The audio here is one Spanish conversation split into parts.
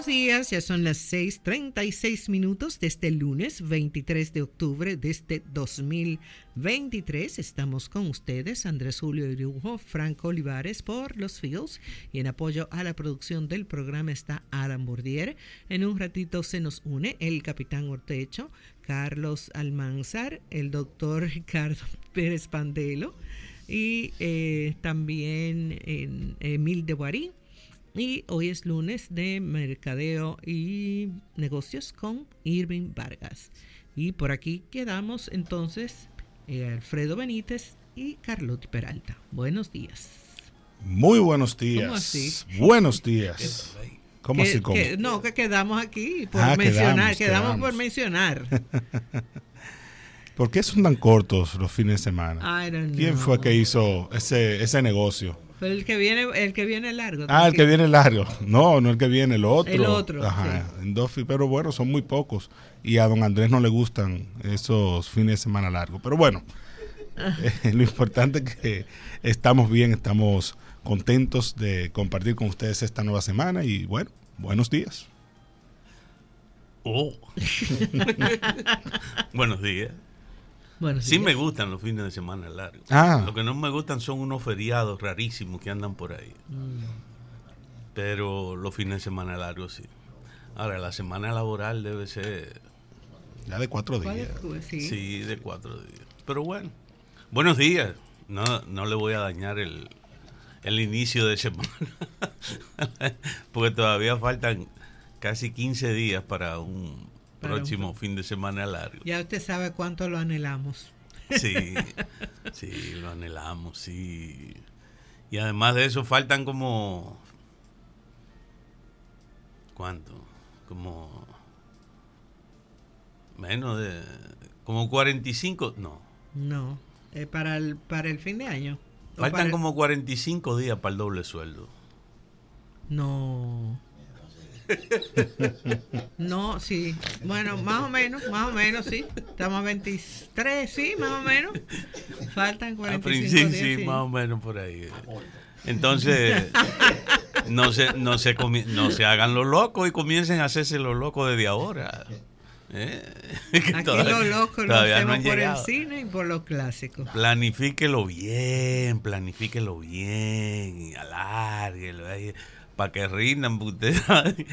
Buenos días, ya son las 6:36 de este lunes 23 de octubre de este 2023. Estamos con ustedes, Andrés Julio Irujo, Franco Olivares por los Fields, y en apoyo a la producción del programa está Adam Bordier. En un ratito se nos une el capitán Ortecho, Carlos Almanzar, el doctor Ricardo Pérez Pandelo y también Emil de Boarí. Y hoy es lunes de mercadeo y negocios con Irving Vargas. Y por aquí quedamos entonces Alfredo Benítez y Carlotti Peralta. Buenos días. Muy buenos días. ¿Cómo así? Buenos días. ¿Cómo así? ¿Cómo? No, que quedamos aquí por mencionar. Quedamos por mencionar. ¿Por qué son tan cortos los fines de semana? I don't know. ¿Quién fue que hizo ese negocio? Pero el que viene largo. El que viene largo. No el que viene, el otro. El otro. Ajá. Sí. Pero bueno, son muy pocos. Y a don Andrés no le gustan esos fines de semana largos. Pero bueno, lo importante es que estamos bien, estamos contentos de compartir con ustedes esta nueva semana. Y bueno, buenos días. Buenos días. Buenos sí días. Me gustan los fines de semana largos. Lo que no me gustan son unos feriados rarísimos que andan por ahí. Pero los fines de semana largos sí. Ahora, la semana laboral debe ser... ya de 4 días. Sí, de 4 días. Pero bueno, buenos días. No le voy a dañar el inicio de semana. Porque todavía faltan casi 15 días para un próximo fin de semana largo. Ya usted sabe cuánto lo anhelamos. Sí, lo anhelamos, sí. Y además de eso faltan como... ¿cuánto? Como... menos de... como 45... No, para el fin de año. Faltan como 45 días para el doble sueldo. No, sí. Bueno, más o menos, sí. Estamos a 23, sí, más o menos. Faltan 45 días. Sí, más o menos por ahí. Entonces, no se hagan los locos y comiencen a hacerse los locos desde ahora. Aquí los locos lo hacemos por el cine y por los clásicos. Planifíquelo bien, y alárguelo ahí, para que rindan ustedes.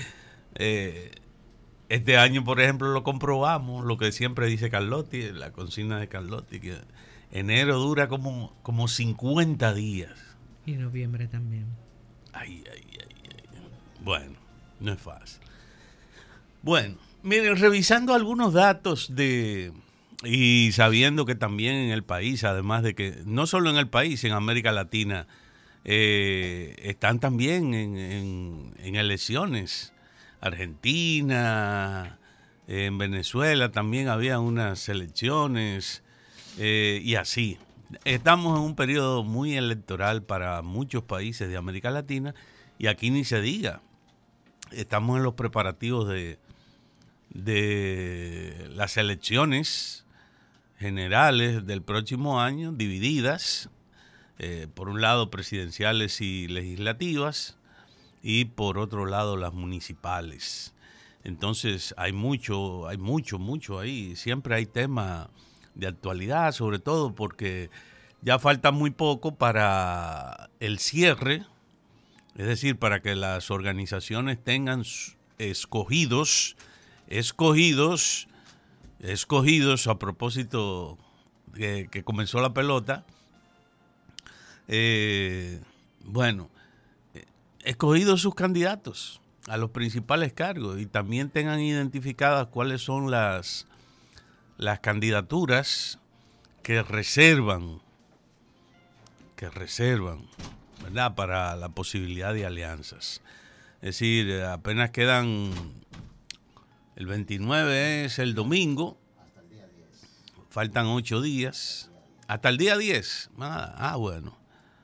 Este año, por ejemplo, lo comprobamos, lo que siempre dice Carlotti, la consigna de Carlotti, que enero dura como 50 días. Y noviembre también. Ay. Bueno, no es fácil. Bueno, miren, revisando algunos datos y sabiendo que también en el país, además de que no solo en el país, en América Latina, están también en elecciones. Argentina, en Venezuela también había unas elecciones y así. Estamos en un periodo muy electoral para muchos países de América Latina y aquí ni se diga. Estamos en los preparativos de las elecciones generales del próximo año, divididas, por un lado presidenciales y legislativas, y por otro lado las municipales. Entonces hay mucho ahí. Siempre hay tema de actualidad, sobre todo porque ya falta muy poco para el cierre, es decir, para que las organizaciones tengan escogidos a propósito que comenzó la pelota. Escogidos sus candidatos a los principales cargos y también tengan identificadas cuáles son las candidaturas que reservan, ¿verdad?, para la posibilidad de alianzas. Es decir, apenas quedan, el 29 es el domingo, faltan 8 días, hasta el día 10. Bueno.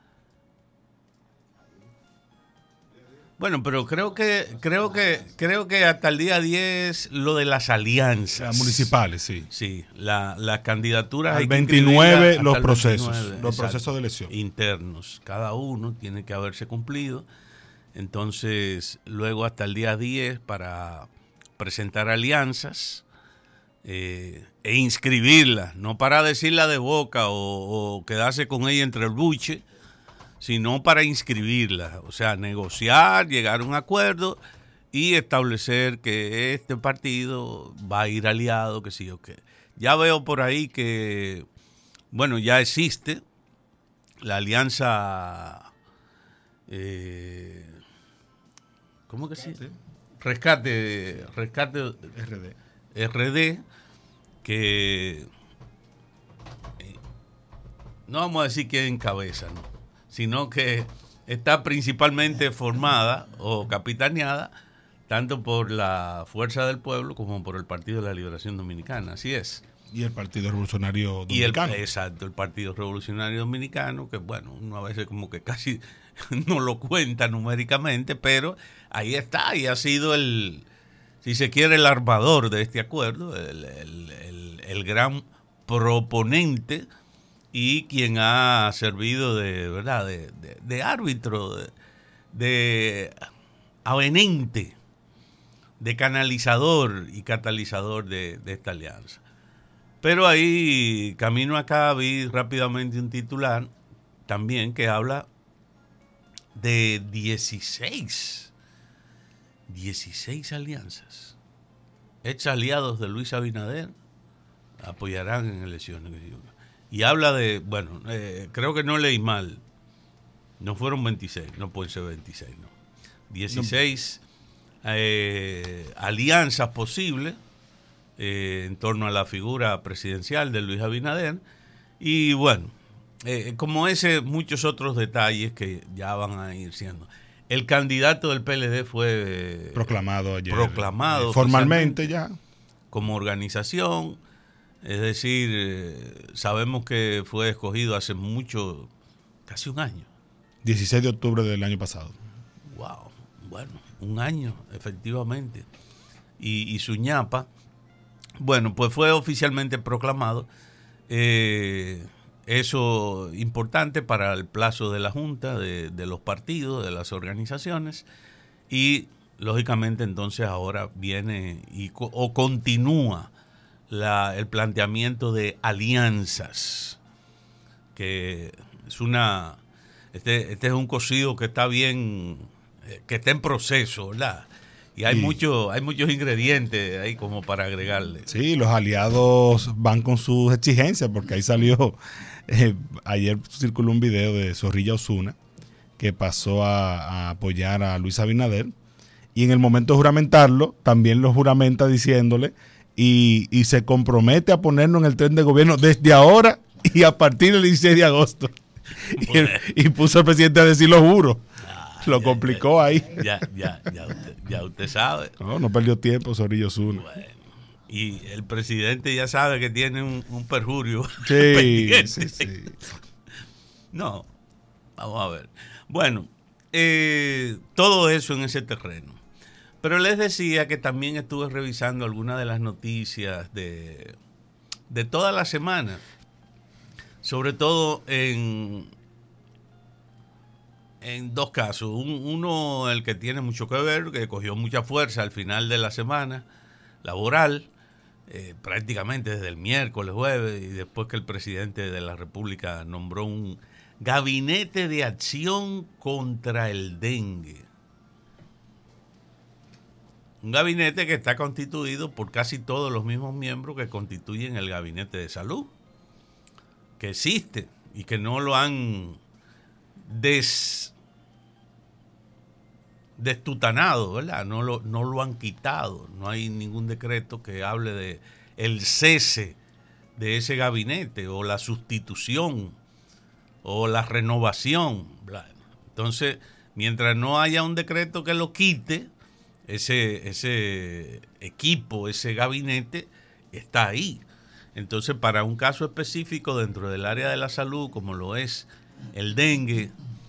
Bueno, pero creo que hasta el día 10 lo de las alianzas. Las municipales, sí. Sí, las candidaturas. Al 29 los procesos, los procesos de elección. Internos. Cada uno tiene que haberse cumplido. Entonces, luego hasta el día 10 para presentar alianzas e inscribirlas, no para decirla de boca o quedarse con ella entre el buche, sino para inscribirlas, o sea, negociar, llegar a un acuerdo y establecer que este partido va a ir aliado, que sí o qué. Ya veo por ahí que, bueno, ya existe la alianza, ¿cómo que sí? Rescate RD, que no vamos a decir que encabeza, ¿no? Sino que está principalmente formada o capitaneada tanto por la Fuerza del Pueblo como por el Partido de la Liberación Dominicana, así es. Y el Partido Revolucionario Dominicano. Exacto, el Partido Revolucionario Dominicano, que bueno, uno a veces como que casi no lo cuenta numéricamente, pero ahí está, y ha sido si se quiere, el armador de este acuerdo, el gran proponente y quien ha servido de, ¿verdad?, de árbitro, de avenente, de canalizador y catalizador de esta alianza. Pero ahí, camino acá, vi rápidamente un titular también que habla de 16 alianzas. Ex aliados de Luis Abinader apoyarán en elecciones. Y habla de, bueno, creo que no leí mal. No fueron 26, no pueden ser 26, no. 16 alianzas posibles en torno a la figura presidencial de Luis Abinader. Y bueno, como ese, muchos otros detalles que ya van a ir siendo. El candidato del PLD fue proclamado ayer. Proclamado formalmente ya. Como organización. Es decir, sabemos que fue escogido hace mucho, casi un año. 16 de octubre del año pasado. Wow, bueno, un año, efectivamente. Y su ñapa, bueno, pues fue oficialmente proclamado. Eso importante para el plazo de la Junta, de los partidos, de las organizaciones. Y, lógicamente, entonces ahora viene o continúa el planteamiento de alianzas, que es este es un cocido que está bien, que está en proceso, ¿verdad? Y hay muchos ingredientes ahí como para agregarle. Sí, los aliados van con sus exigencias, porque ahí salió, ayer circuló un video de Zorrilla Osuna, que pasó a apoyar a Luis Abinader, y en el momento de juramentarlo, también lo juramenta diciéndole, y se compromete a ponernos en el tren de gobierno desde ahora y a partir del 16 de agosto. Y puso al presidente a decir lo juro. Lo complicó ahí. Ya usted sabe. No perdió tiempo, Zorrillo Osuna. Bueno, y el presidente ya sabe que tiene un perjurio. Sí, sí. No, vamos a ver. Bueno, todo eso en ese terreno. Pero les decía que también estuve revisando algunas de las noticias de toda la semana, sobre todo en dos casos. Uno, el que tiene mucho que ver, que cogió mucha fuerza al final de la semana laboral, prácticamente desde el miércoles, jueves, y después que el presidente de la República nombró un gabinete de acción contra el dengue. Un gabinete que está constituido por casi todos los mismos miembros que constituyen el gabinete de salud, que existe y que no lo han destutanado, ¿verdad? No lo han quitado. No hay ningún decreto que hable de el cese de ese gabinete o la sustitución o la renovación. Entonces, mientras no haya un decreto que lo quite, ese equipo, ese gabinete está ahí. Entonces, para un caso específico dentro del área de la salud, como lo es el dengue,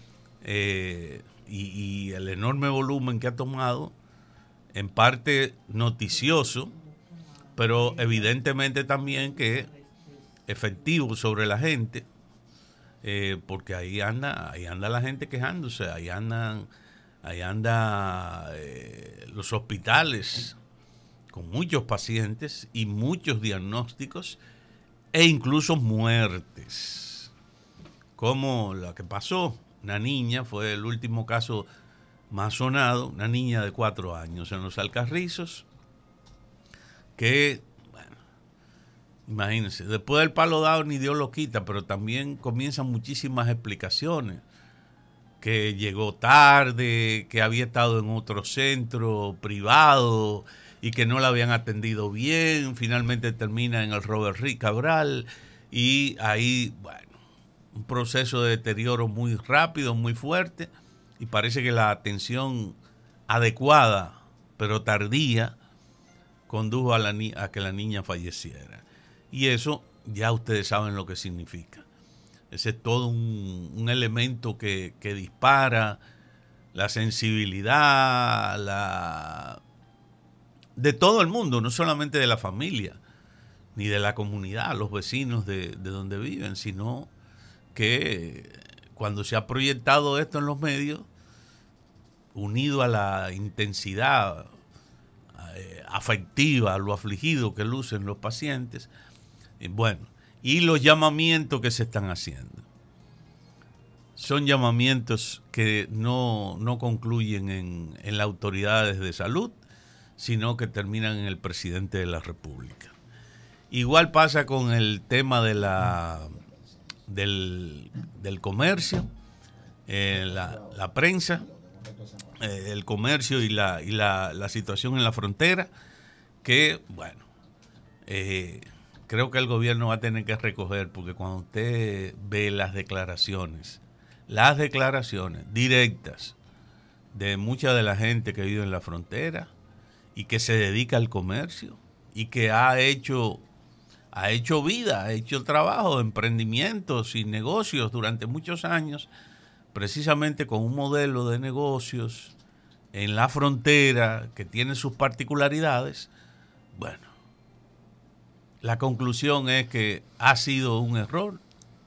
y el enorme volumen que ha tomado, en parte noticioso, pero evidentemente también que efectivo sobre la gente, porque ahí anda la gente quejándose, ahí andan Ahí anda los hospitales con muchos pacientes y muchos diagnósticos e incluso muertes. Como la que pasó, una niña, fue el último caso más sonado, una niña de 4 años en los Alcarrizos, que, bueno, imagínense, después del palo dado ni Dios lo quita, pero también comienzan muchísimas explicaciones, que llegó tarde, que había estado en otro centro privado y que no la habían atendido bien, finalmente termina en el Robert Rick Cabral, y ahí, bueno, un proceso de deterioro muy rápido, muy fuerte, y parece que la atención adecuada, pero tardía, condujo a que la niña falleciera. Y eso ya ustedes saben lo que significa. Ese es todo un elemento que dispara la sensibilidad de todo el mundo, no solamente de la familia, ni de la comunidad, los vecinos de donde viven, sino que cuando se ha proyectado esto en los medios, unido a la intensidad afectiva, a lo afligido que lucen los pacientes, bueno, y los llamamientos que se están haciendo. Son llamamientos que no concluyen en las autoridades de salud, sino que terminan en el presidente de la República. Igual pasa con el tema de del comercio, la prensa, el comercio y la situación en la frontera, que, bueno, creo que el gobierno va a tener que recoger, porque cuando usted ve las declaraciones directas de mucha de la gente que vive en la frontera y que se dedica al comercio y que ha hecho vida, ha hecho trabajo, emprendimientos y negocios durante muchos años, precisamente con un modelo de negocios en la frontera que tiene sus particularidades, bueno, la conclusión es que ha sido un error,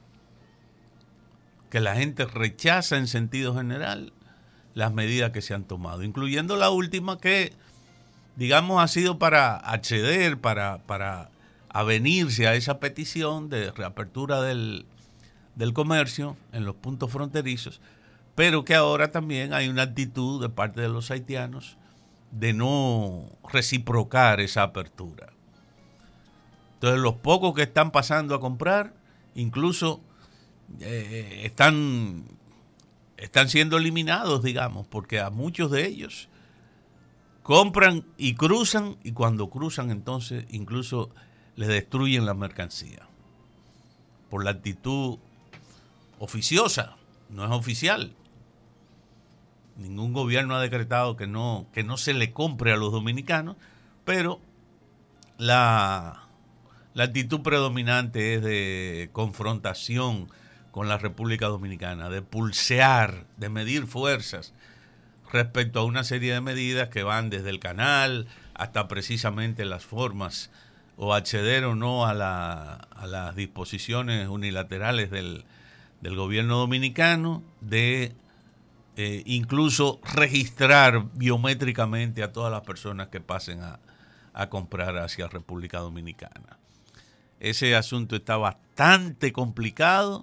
que la gente rechaza en sentido general las medidas que se han tomado, incluyendo la última que, digamos, ha sido para acceder, para avenirse a esa petición de reapertura del comercio en los puntos fronterizos, pero que ahora también hay una actitud de parte de los haitianos de no reciprocar esa apertura. Entonces los pocos que están pasando a comprar, incluso están siendo eliminados, digamos, porque a muchos de ellos compran y cruzan, y cuando cruzan entonces incluso les destruyen la mercancía por la actitud oficiosa, no es oficial. Ningún gobierno ha decretado que no se le compre a los dominicanos, pero la actitud predominante es de confrontación con la República Dominicana, de pulsear, de medir fuerzas respecto a una serie de medidas que van desde el canal hasta precisamente las formas o acceder o no a las disposiciones unilaterales del gobierno dominicano de incluso registrar biométricamente a todas las personas que pasen a comprar hacia República Dominicana. Ese asunto está bastante complicado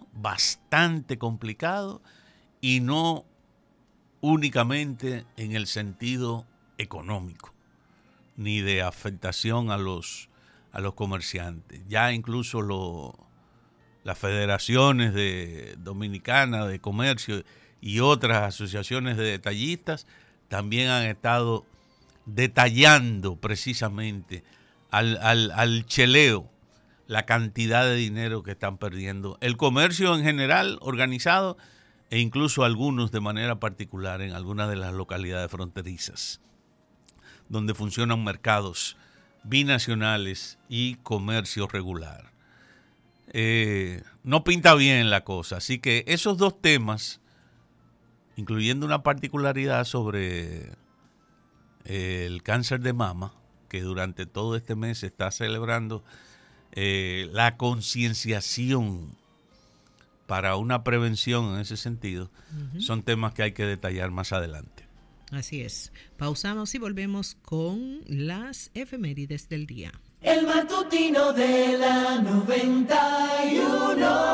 y no únicamente en el sentido económico ni de afectación a los comerciantes. Ya incluso las federaciones dominicanas de comercio y otras asociaciones de detallistas también han estado detallando precisamente al cheleo la cantidad de dinero que están perdiendo el comercio en general organizado e incluso algunos de manera particular en algunas de las localidades fronterizas donde funcionan mercados binacionales y comercio regular. No pinta bien la cosa, así que esos dos temas, incluyendo una particularidad sobre el cáncer de mama, que durante todo este mes se está celebrando la concienciación para una prevención en ese sentido, son temas que hay que detallar más adelante. Así es. Pausamos y volvemos con las efemérides del día. El matutino de la 90.